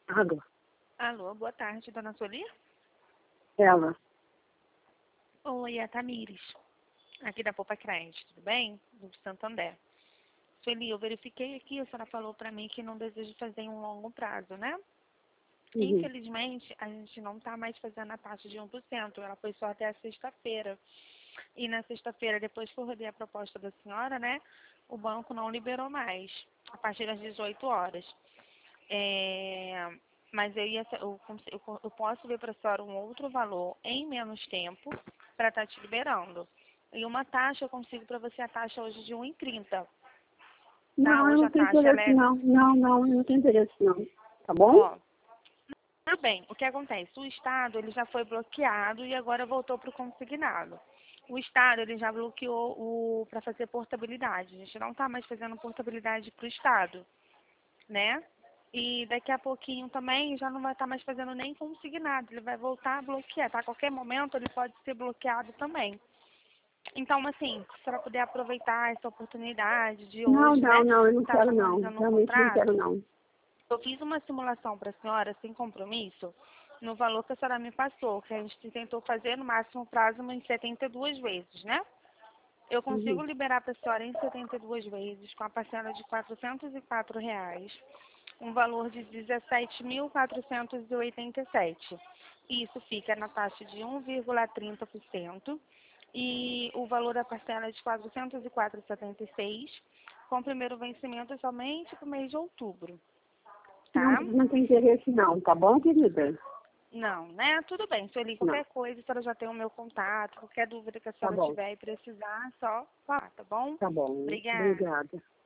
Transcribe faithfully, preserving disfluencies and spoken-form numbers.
Alô, Alô, boa tarde, dona Sueli? ela. Oi, é a Tamires, aqui da Poupa Crédito, tudo bem? Do Santander. Sueli, eu verifiquei aqui, a senhora falou para mim que não deseja fazer em um longo prazo, né? Uhum. Infelizmente, a gente não está mais fazendo a taxa de um por cento, ela foi só até a sexta-feira. E na sexta-feira, depois que eu rodei a proposta da senhora, né, o banco não liberou mais, a partir das dezoito horas. É, mas eu, ia, eu, eu, eu posso ver para a senhora um outro valor em menos tempo para estar te liberando. E uma taxa, eu consigo para você a taxa hoje de um e trinta. Tá? Não, eu Hoje não a tenho taxa ela interesse é... não. Não, não, eu não tenho interesse não. Tá bom? Ó, tudo bem, o que acontece? O Estado ele já foi bloqueado e agora voltou para o consignado. O Estado ele já bloqueou o para fazer portabilidade. A gente não está mais fazendo portabilidade para o Estado, né? E daqui a pouquinho também já não vai estar mais fazendo nem consignado. Ele vai voltar a bloquear, tá? A qualquer momento ele pode ser bloqueado também. Então, assim, se a senhora puder aproveitar essa oportunidade de Não, hoje, não, né? não, eu não Tá quero não. finalizando o Realmente não quero contrato. não. Eu fiz uma simulação para a senhora, sem compromisso, no valor que a senhora me passou, que a gente tentou fazer no máximo prazo em setenta e duas vezes, né? Eu consigo Uhum. liberar para a senhora em setenta e duas vezes, com a parcela de quatrocentos e quatro reais, um valor de dezessete mil quatrocentos e oitenta e sete. Isso fica na taxa de um vírgula trinta por cento e o valor da parcela é de quatrocentos e quatro vírgula setenta e seis, com o primeiro vencimento somente para o mês de outubro, Não, tá? não tem interesse não, tá bom, querida? Não, né? Tudo bem, Sueli, Não, qualquer coisa, a senhora já tem o meu contato, qualquer dúvida que a tá senhora bom, tiver e precisar, só falar, tá bom? tá bom. Obrigada. Obrigada.